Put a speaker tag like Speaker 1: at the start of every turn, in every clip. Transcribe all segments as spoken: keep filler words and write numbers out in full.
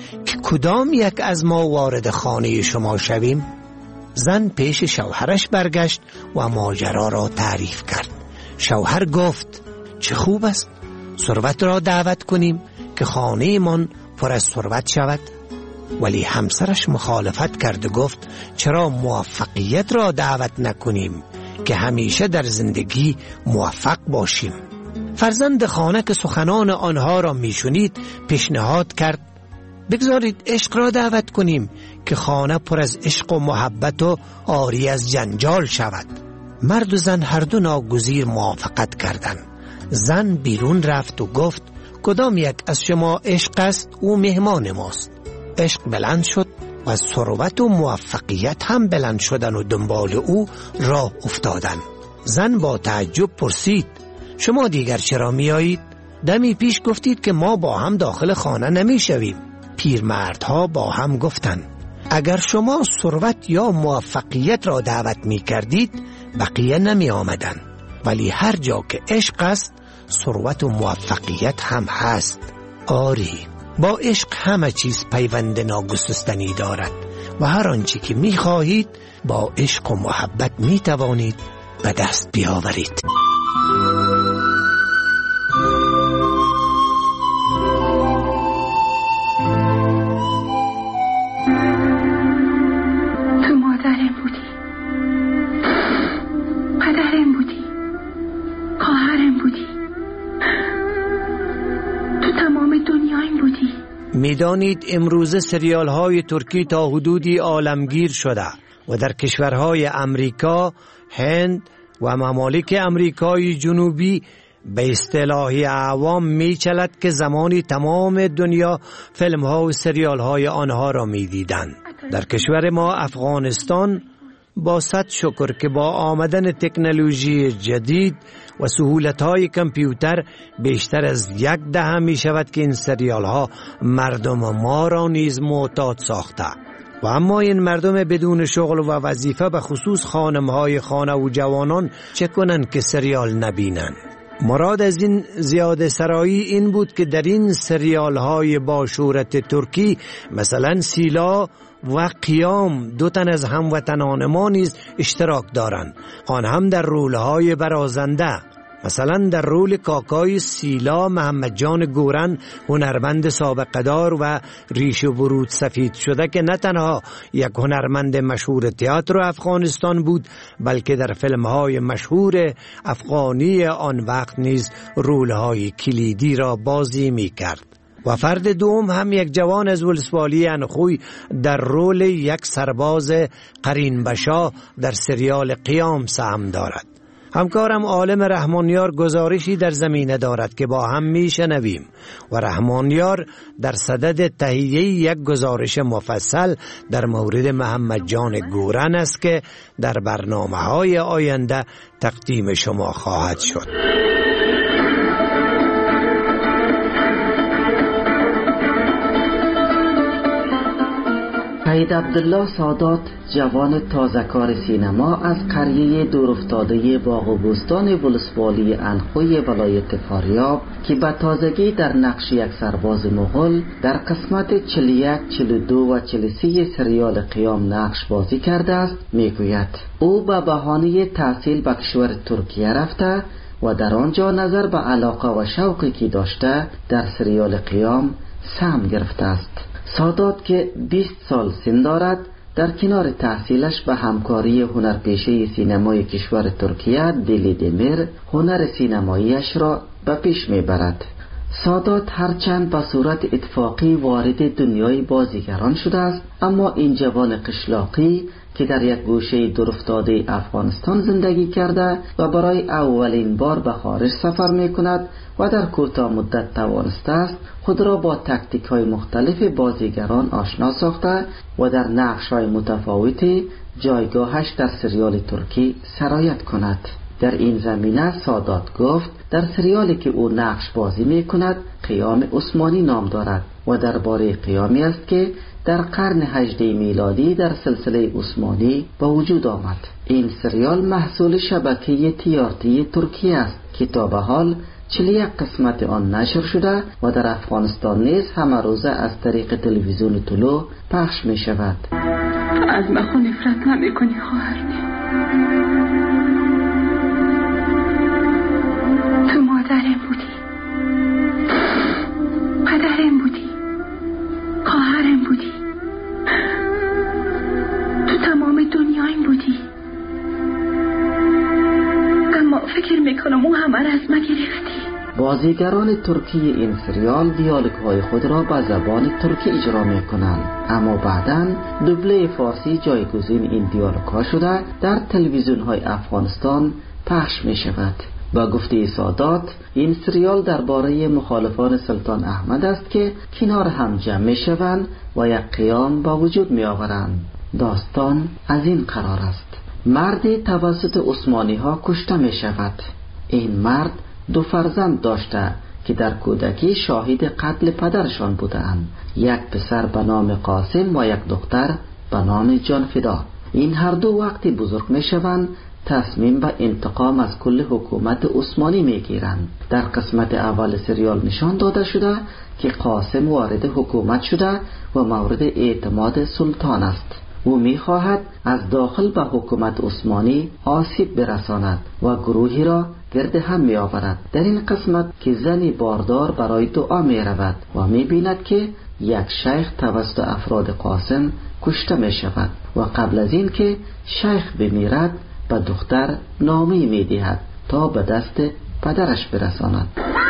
Speaker 1: که کدام یک از ما وارد خانه شما شویم؟ زن پیش شوهرش برگشت و ماجرا را تعریف کرد. شوهر گفت چه خوب است، ثروت را دعوت کنیم که خانه من پر از ثروت شود. ولی همسرش مخالفت کرد و گفت چرا موفقیت را دعوت نکنیم که همیشه در زندگی موفق باشیم. فرزند خانه که سخنان آنها را میشنید پیشنهاد کرد بگذارید عشق را دعوت کنیم که خانه پر از عشق و محبت و عاری از جنجال شود. مرد و زن هر دو ناگزیر موافقت کردند. زن بیرون رفت و گفت کدام یک از شما عشق است او مهمان ماست. عشق بلند شد و ثروت و موفقیت هم بلند شدن و دنبال او راه افتادن. زن با تعجب پرسید شما دیگر چرا می آیید؟ دمی پیش گفتید که ما با هم داخل خانه نمی شویم. پیرمردها با هم گفتند اگر شما ثروت یا موفقیت را دعوت می کردید بقیه نمی آمدن، ولی هر جا که عشق است ثروت و موفقیت هم هست. آری، با عشق همه چیز پیوند ناگسستنی دارد و هر آنچه که می خواهید با عشق و محبت می توانید به دست بیاورید.
Speaker 2: تو مادرم بودی، پدرم بودی، خواهرم بودی، تو تمام دنیایم بودی.
Speaker 1: میدانید امروزه سریال های ترکی تا حدودی عالمگیر شده و در کشورهای امریکا، هند و ممالک امریکای جنوبی به اصطلاح عوام می چلد که زمانی تمام دنیا فیلم ها و سریال های آنها را می دیدن. در کشور ما افغانستان با صد شکر که با آمدن تکنولوژی جدید و سهولت های کامپیوتر بیشتر از یک دهه می شود که این سریال ها مردم ما را نیز معتاد ساخته. و اما این مردم بدون شغل و وظیفه به خصوص خانم های خانه و جوانان چه کنند که سریال نبینند؟ مراد از این زیاده سرایی این بود که در این سریال های با شهرت ترکی مثلا سیلا و قیام دو تن از هموطنان ما نیز اشتراک دارند، آن هم در رول های برازنده. مثلا در رول کاکای سیلا محمد جان گورن، هنرمند سابقه دار و ریش و ورود سفید شده که نه تنها یک هنرمند مشهور تئاتر افغانستان بود بلکه در فیلم های مشهور افغانی آن وقت نیز رول های کلیدی را بازی می کرد. و فرد دوم هم یک جوان از ولسوالی انخوی در رول یک سرباز قرین بشا در سریال قیام سهم دارد. همکارم عالم رحمانیار گزارشی در زمینه دارد که با هم می شنویم و رحمانیار در صدد تهیه یک گزارش مفصل در مورد محمد جان گورن است که در برنامه های آینده تقدیم شما خواهد شد.
Speaker 3: سید عبدالله سادات، جوان تازه‌کار سینما از قریه دورافتاده باغ و بستان ولسوالی انخوی ولایت فاریاب که به تازگی در نقش یک سرباز مغول در قسمت چهل و یک، چهل و دو و چهل و سه سریال قیام نقش بازی کرده است، میگوید او به بهانه تحصیل به کشور ترکیه رفته و در آنجا نظر به علاقه و شوقی که داشته در سریال قیام سهم گرفته است. سادات که بیست سال سن دارد در کنار تحصیلش به همکاری هنرپیشه سینمای کشور ترکیه دیلی دمیر هنر سینماییش را به پیش میبرد. سادات هرچند به صورت اتفاقی وارد دنیای بازیگران شده است، اما این جوان قشلاقی که در یک گوشه دورافتاده افغانستان زندگی کرده و برای اولین بار به خارج سفر می کند و در کوتاه مدت توانسته است خود را با تکتیک های مختلف بازیگران آشنا ساخته و در نقش های متفاوتی جایگاهش در سریال ترکی سرایت کند. در این زمینه سادات گفت در سریالی که او نقش بازی می کند قیام عثمانی نام دارد و درباره قیامی است که در قرن هجدهم میلادی در سلسله عثمانی به وجود آمد. این سریال محصول شبکه تیارتی ترکیه است که تا به حال چهل و یک قسمت آن نشر شده و در افغانستان نیز همه روزه از طریق تلویزیون طلوع پخش می شود.
Speaker 2: از من خود نفرت نمی کنی خواهر؟ تو مادرم بودی، پدرم بودی، خواهرم بودی، تو تمام دنیایم بودی. اما فکر میکنم اون همه را از من گرفتی.
Speaker 3: بازیگران ترکی این سریال دیالوگ های خود را به زبان ترکی اجرا می کنند، اما بعداً دوبله فارسی جایگزین این دیالوگ ها شده در تلویزیون های افغانستان پخش می شود. با گفته سادات این سریال درباره مخالفان سلطان احمد است که کنار هم جمع می شوند و یک قیام با وجود می آورند. داستان از این قرار است: مردی توسط عثمانی ها کشته می شود. این مرد دو فرزند داشته که در کودکی شاهد قتل پدرشان بودند، یک پسر به نام قاسم و یک دختر به نام جانفدا. این هر دو وقتی بزرگ می شوند تصمیم به انتقام از کل حکومت عثمانی می گیرند. در قسمت اول سریال نشان داده شده که قاسم وارد حکومت شده و مورد اعتماد سلطان است. او می خواهد از داخل به حکومت عثمانی آسیب برساند و گروهی را گرد هم می آورد. در این قسمت که زنی باردار برای دعا می رود و می بیند که یک شیخ توسط افراد قاسم کشته می شود و قبل از این که شیخ بمیرد به دختر نامه می دهد تا به دست پدرش برساند.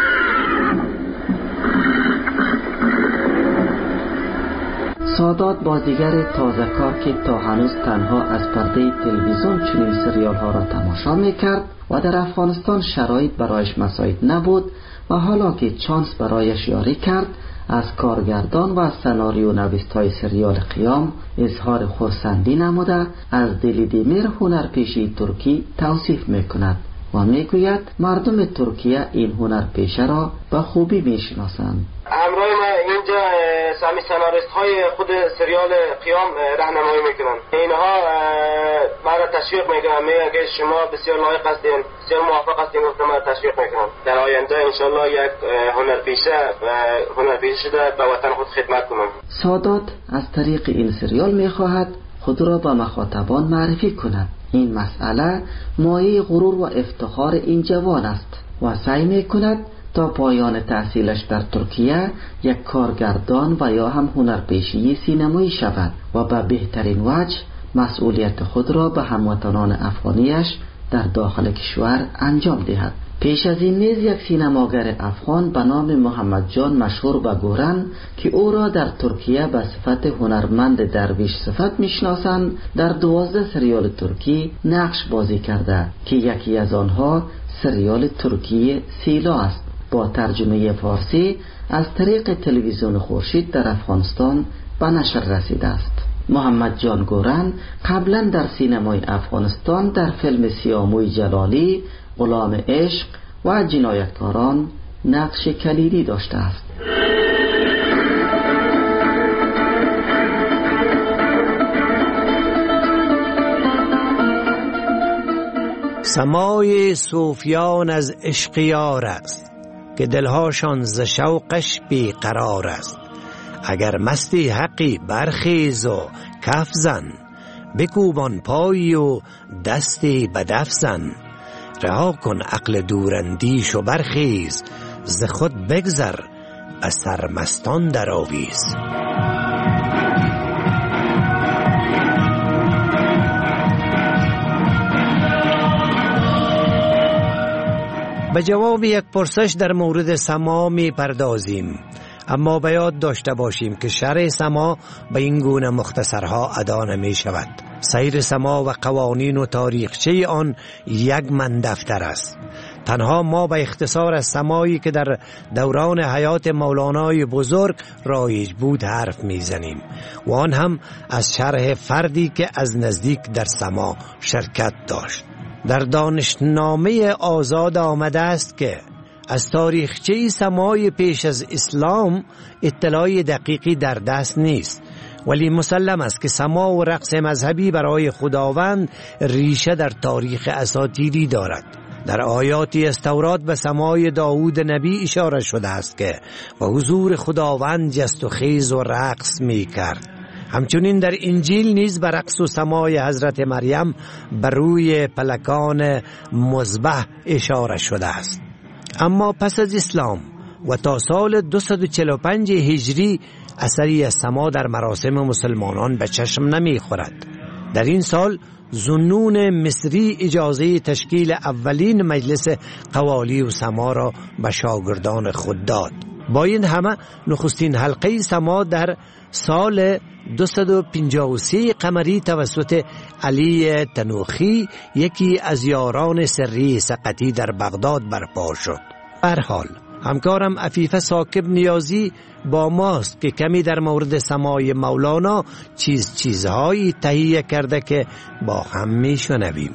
Speaker 3: سادات بازیگر تازه کار که تا هنوز تنها از پرده تلویزیون چنین سریال ها را تماشا می کرد و در افغانستان شرایط برایش مساعد نبود و حالا که چانس برایش یاری کرد از کارگردان و سناریو نویس های سریال قیام اظهار خرسندی نموده از دلیدمیر هنرپیشه ترکی توصیف می کند و می گوید مردم ترکیه این هنرپیشه را به خوبی می شناسند.
Speaker 4: همراه ما اینجا سامی سناریست های خود سریال قیام راهنمایی میکنن. اینها ما را تشویق میکنن، میگن که شما بسیار لایق هستین، بسیار موفق هستین، گفتم ما را تشویق میکنن. در آینده انشالله یک هنرپیشه هنرپیشه شده به وطن خود خدمت کنم.
Speaker 3: سادات از طریق این سریال میخواهد خود را به مخاطبان معرفی کند. این مسئله مایه غرور و افتخار این جوان است و سعی میکند تا پایان تحصیلش در ترکیه یک کارگردان و یا هم هنرپیشه سینمایی شود و به بهترین وجه مسئولیت خود را به هموطنان افغانیش در داخل کشور انجام دهد. پیش از این نیز یک سینماگر افغان به نام محمد جان مشهور به گورن که او را در ترکیه به صفت هنرمند درویش صفت میشناسند در دوازده سریال ترکی نقش بازی کرده که یکی از آنها سریال ترکی سیلا است. با ترجمه فارسی از طریق تلویزیون خورشید در افغانستان به نشر رسیده است. محمد جان گورن قبلا در سینمای افغانستان در فیلم سیاموی جلالی، غلام عشق و جنایتکاران نقش کلیدی داشته است.
Speaker 1: سمای صوفیان از عشق یار است که دلهاشان ز شوقش بی قرار است. اگر مستی حقی برخیز و کف زن، بکوبان پایی و دستی به دف زن. رها کن عقل دوراندیش و برخیز، ز خود بگذر به سرمستان در آویز. به جواب یک پرسش در مورد سما می پردازیم، اما به یاد داشته باشیم که شرح سما به این گونه مختصرها ادا نمی شود. سیر سما و قوانین و تاریخچه آن یک من دفتر است. تنها ما به اختصار از سمایی که در دوران حیات مولانای بزرگ رایج بود حرف میزنیم و آن هم از شرح فردی که از نزدیک در سما شرکت داشت. در دانشنامه آزاد آمده است که از تاریخچه سمای پیش از اسلام اطلاع دقیقی در دست نیست، ولی مسلم است که سما و رقص مذهبی برای خداوند ریشه در تاریخ اساطیری دارد. در آیاتی از تورات به سمای داوود نبی اشاره شده است که و حضور خداوند جست و خیز و رقص می کرد. همچنین در انجیل نیز به رقص و سمای حضرت مریم بر روی پلکان مذبح اشاره شده است. اما پس از اسلام و تا سال دویست و چهل و پنج هجری اثری از سما در مراسم مسلمانان به چشم نمی خورد. در این سال ذوالنون مصری اجازه تشکیل اولین مجلس قوالی و سما را به شاگردان خود داد. با این همه نخستین حلقه سما در سال دویست و پنجاه و سه قمری توسط علی تنوخی یکی از یاران سری سقطی در بغداد برپا شد. به هر حال همکارم عفیفه ثاقب نیازی با ماست که کمی در مورد سمای مولانا چیز چیزهایی تهیه کرده که با هم می شنویم.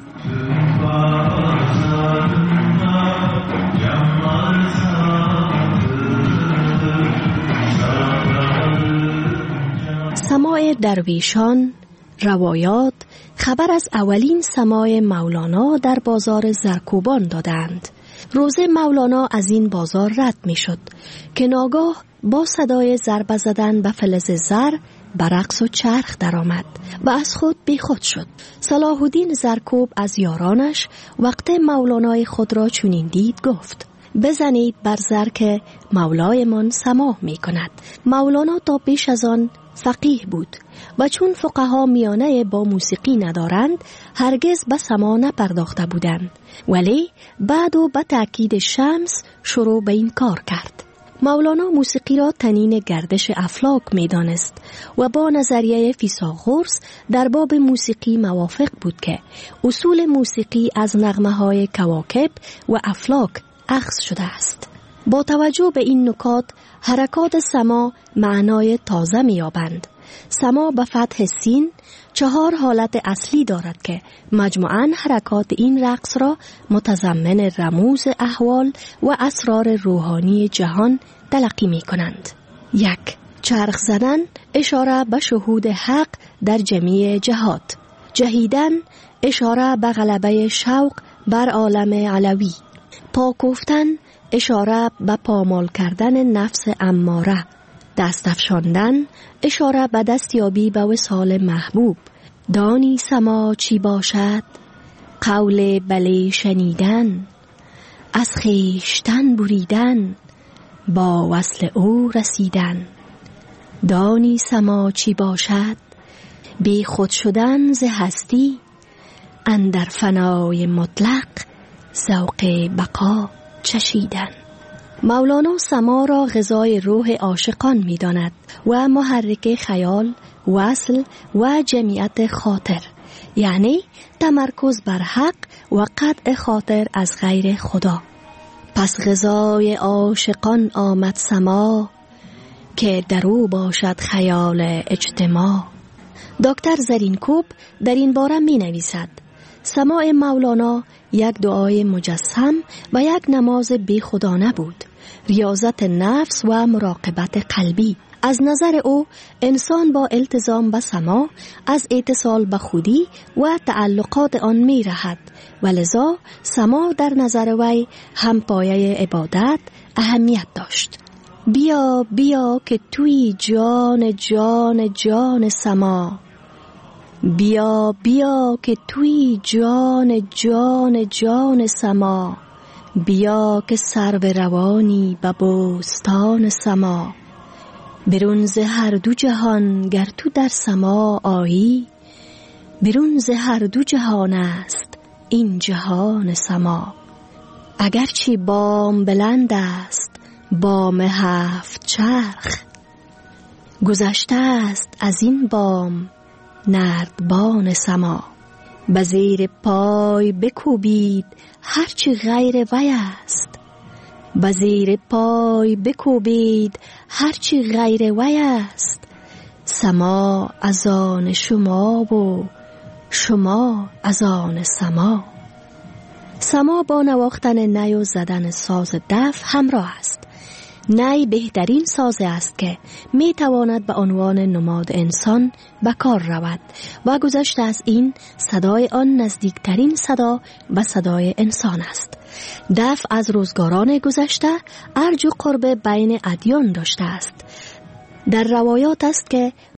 Speaker 5: سماع درویشان، روایات خبر از اولین سماع مولانا در بازار زرکوبان دادند. روز مولانا از این بازار رد می شد که ناگاه با صدای ضربه زدن به فلز زر به رقص و چرخ درآمد و از خود بی خود شد. صلاح الدین زرکوب از یارانش وقت مولانای خود را چنین دید گفت: بزنید بر زر که مولایمان سماع می کند. مولانا تا پیش از آن فقیه بود و چون فقها میانه با موسیقی ندارند هرگز به سماع نپرداخته بودند، ولی بعد و به تأکید شمس شروع به این کار کرد. مولانا موسیقی را طنین گردش افلاک می دانست و با نظریه فیثاغورس در باب موسیقی موافق بود که اصول موسیقی از نغمه های کواکب و افلاک اخذ شده است. با توجه به این نکات حرکات سما معنای تازه می‌یابند. سما به فتح سین چهار حالت اصلی دارد که مجموعاً حرکات این رقص را متضمن رموز احوال و اسرار روحانی جهان تلقی می‌کنند. یک، چرخ زدن اشاره به شهود حق در جمیع جهات. جهیدن اشاره به غلبه شوق بر عالم علوی. پا کوفتن اشاره به پامال کردن نفس اماره. دست افشاندن اشاره به دستیابی به وصال محبوب. دانی سما چی باشد؟ قول بله شنیدن، از خویشتن بریدن، با وصل او رسیدن. دانی سما چی باشد؟ بی خود شدن ز هستی، اندر فنای مطلق ذوق بقا چشیدن. مولانا سما را غذای روح عاشقان می داند و محرک خیال، وصل و جمعیت خاطر، یعنی تمرکز بر حق و قطع خاطر از غیر خدا. پس غذای عاشقان آمد سما، که در او باشد خیال اجتماع. دکتر زرینکوب در این باره می نویسد: سماع مولانا یک دعای مجسم و یک نماز بی خودانه بود، ریاضت نفس و مراقبت قلبی. از نظر او انسان با التزام به سماع از اتصال به خودی و تعلقات آن می رهد و لذا سماع در نظر وی هم پایه عبادت اهمیت داشت. بیا بیا که توی جان جان جان سماع، بیا بیا که توی جان جان جان سما، بیا که سرو روانی به بوستان سما. برون ز هر دو جهان گر تو در سما آیی، برون ز هر دو جهان است این جهان سما. اگرچه بام بلند است بام هفت چرخ، گذشته است از این بام نردبان سما. به زیر پای بکوبید هرچی غیر وی است، به زیر پای بکوبید هرچی غیر وی است. سما از آن شما و شما از آن سما. سما با نواختن نی و زدن ساز دف همراه است. نی بهترین ساز است که می تواند به عنوان نماد انسان به کار رود و گذشته از این صدای آن نزدیکترین صدا به صدای انسان است. دف از روزگاران گذشته ارج و قرب بین ادیان داشته است. در روایات است که